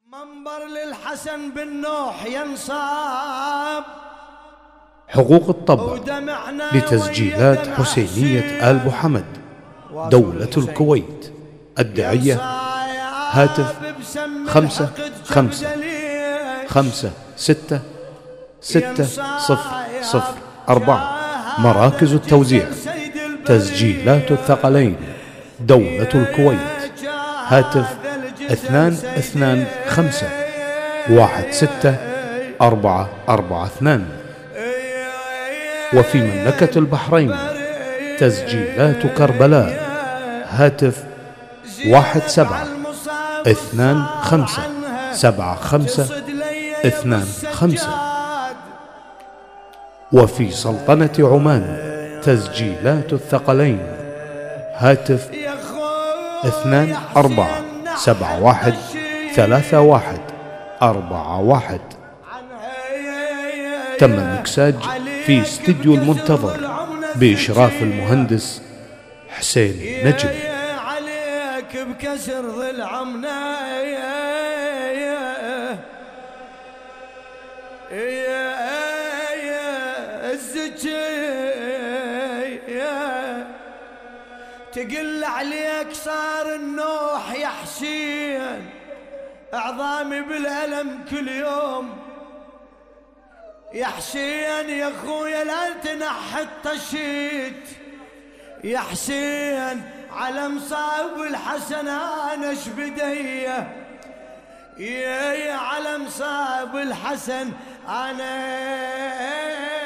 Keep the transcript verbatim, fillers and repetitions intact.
منبر للحسن بن نوح ينصاب. حقوق الطبع لتسجيلات حسينية آل أبو حمد دولة الكويت. الدعية هاتف خمسة خمسة خمسة ستة ستة صفر صفر أربعة. مراكز التوزيع تسجيلات الثقلين دولة الكويت. هاتف اثنان اثنان خمسة واحد ستة أربعة أربعة اثنان. وفي مملكة البحرين تسجيلات كربلاء. هاتف واحد سبعة اثنان خمسة سبعة خمسة اثنان خمسة. وفي سلطنة عمان تسجيلات الثقلين. هاتف اثنان أربعة سبعة واحد ثلاثة واحد أربعة واحد. تم المكساج في استديو المنتظر بإشراف المهندس حسين نجم. عليك بكسر ضلعنا تقل عليك صار النوح يا حسين، اعظامي بالألم كل يوم يا حسين. يا اخويا لا تنحي الطشيت يا حسين، على مصاب الحسن انا شبديه يا على مصاب الحسن انا